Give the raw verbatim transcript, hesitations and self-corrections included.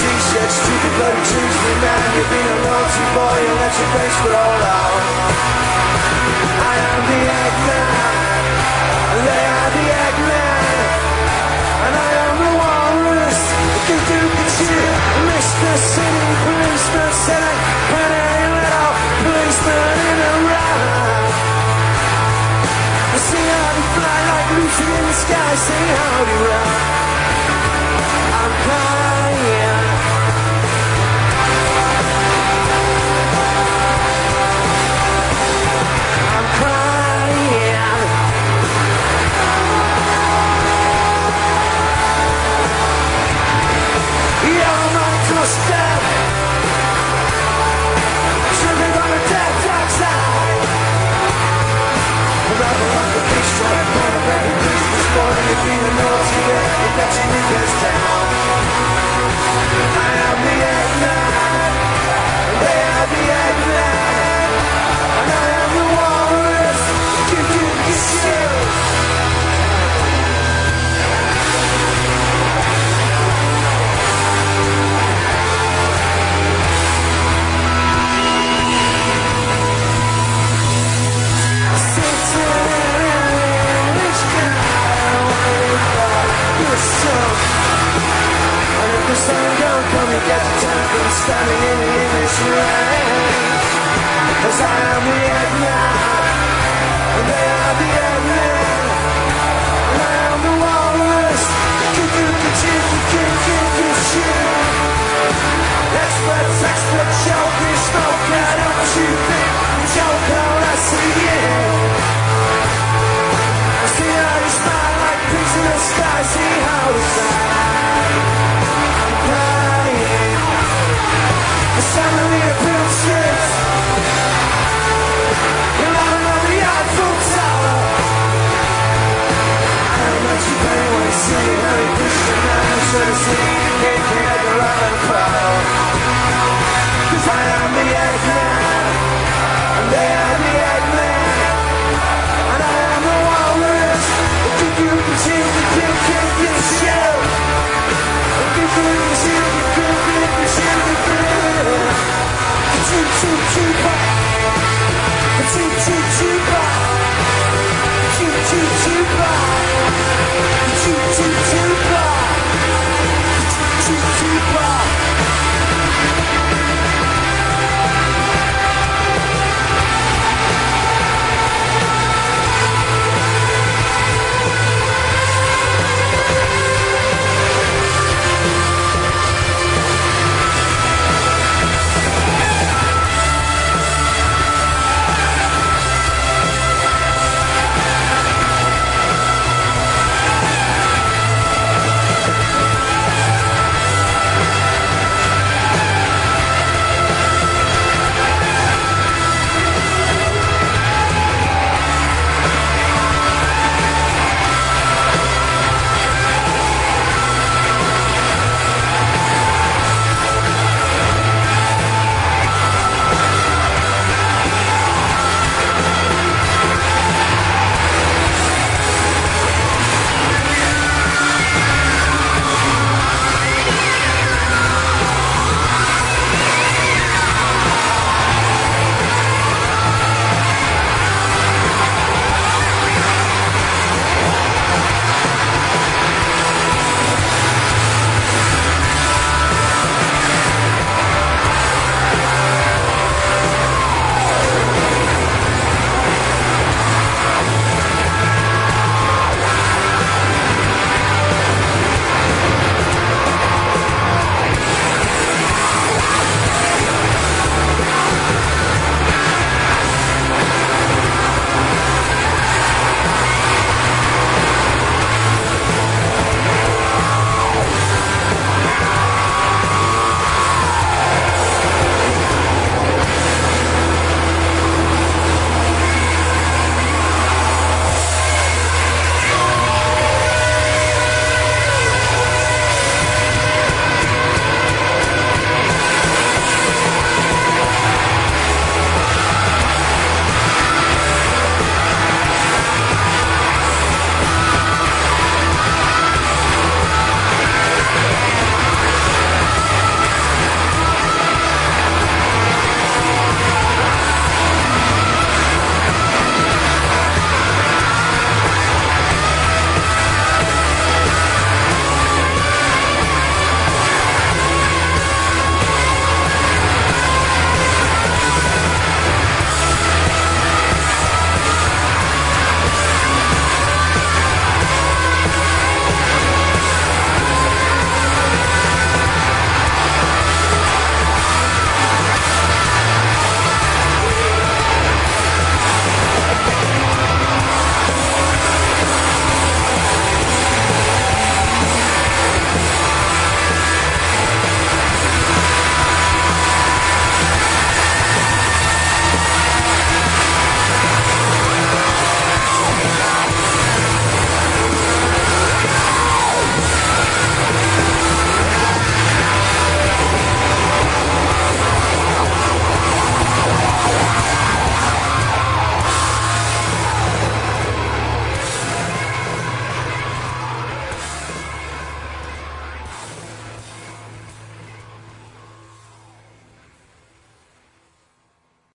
t-shirt, stupid bloody Tuesday man. You've been a naughty boy and let your face go all out. I am the Eggman, and they are the Eggman, and I am the walrus. You do get you, Mister City Policeman, said I put a little policeman in a ride. I see how they fly like Lucy in the sky, sing howdy ride. I'm crying. I'm crying. You're my custard, sugar on a dead dog's eye. Rather like a big strike, not a very Christmas morning. You've been a naughty girl, you let your niggas down. I am the Eggman, and they are the Eggman, and I am the walrus. You do get shit. And if the sun don't come, you get the time standing in the image rain. Cause I am the Eggman, and they are the Eggman, and I am the walrus. Kick you, kick you, kick you, kick you. Experts, expert, shellfish, smoke, I don't you think you joke out, I see you. I see how you smile like pigs in the sky, see how you sigh. I'm crying. The summary of bullshit. You're not another Eiffel Tower. I don't let you pay when you see Harry Christian man. I should have seen you came here at the Roman crowd. Cause I am the Eggman, and they are the Eggman, and I am the walrus. If you continue to kill, kill, kill, shell. If you continue to kill, kill, kill, shell, kill, kill, kill, kill, kill, kill, kill, kill, kill, kill,